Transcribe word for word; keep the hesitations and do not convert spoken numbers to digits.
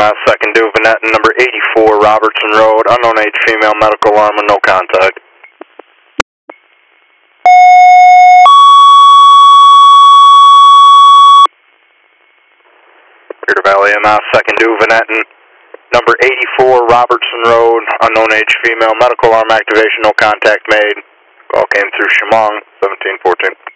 M S, second Duvenet, number eighty-four Robertson Road, unknown age female, medical alarm and no contact. Clear to Valley M S, second Duvenet, number eighty-four Robertson Road, unknown age female, medical alarm activation, no contact made. Call came through Chemung, seventeen fourteen.